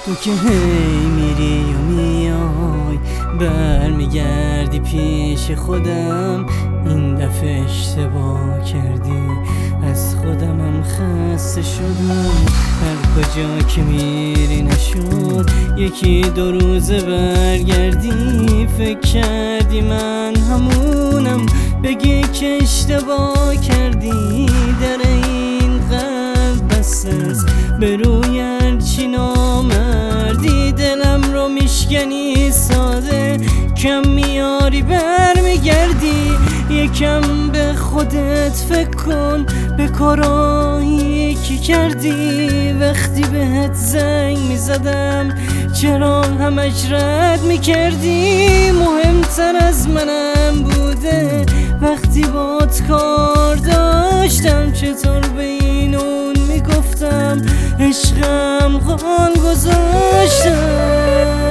تو که هی میری و میای برمیگردی پیش خودم، این دفعه اشتباه کردی، از خودمم خسته شدم. هر کجا که میری نشد یکی دو روزه برگردی، فکر کردی من همونم، بگی که اشتباه کردی. در این قلب بسته است به روی هرچی نامردی، دلم رو میشکنی ساده، کم میاری برمیگردی. یکم به خودت فکر کن، به کارایی که کردی. وقتی بهت زنگ میزدم چرا همش رد میکردی؟ مهمتر از منم بوده وقتی بات کار داشتم، چطور به این اون میگفتم عشقم قان گذاشتم.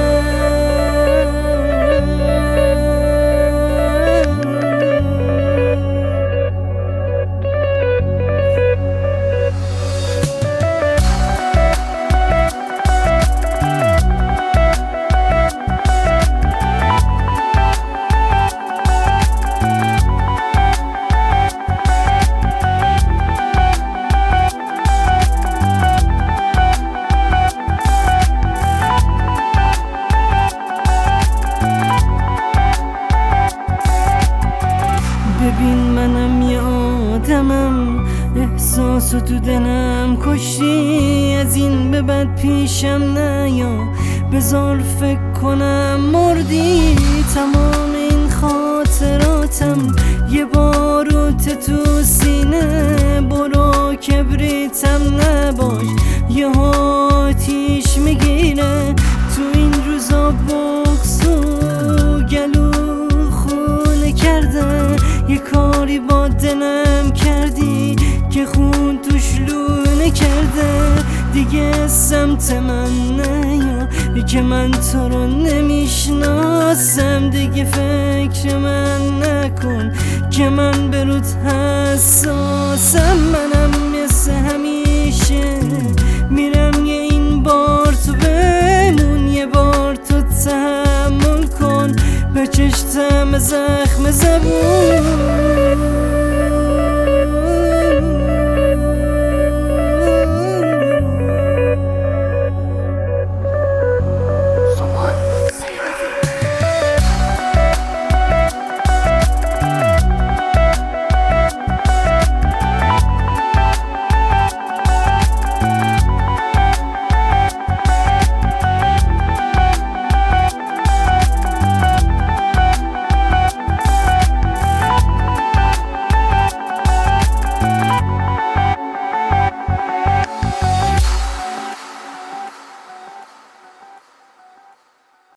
ببین منم یه آدمم، احساسو تو دلم کشتی، از این به بعد پیشم نیا، بذار فکر کنم مردی. تمام این خاطراتم یه باروت تو سینه، برو کبریتم نباش یه آتیش میگیره. تو این روزا بغض و گلو خونه کرده، یه کاری با دلم کردی که خون توش لونه کرده. دیگه سمت من نیا که من تو رو نمیشناسم، دیگه فکر من نکن که من به رود حساسم. منم مثل همین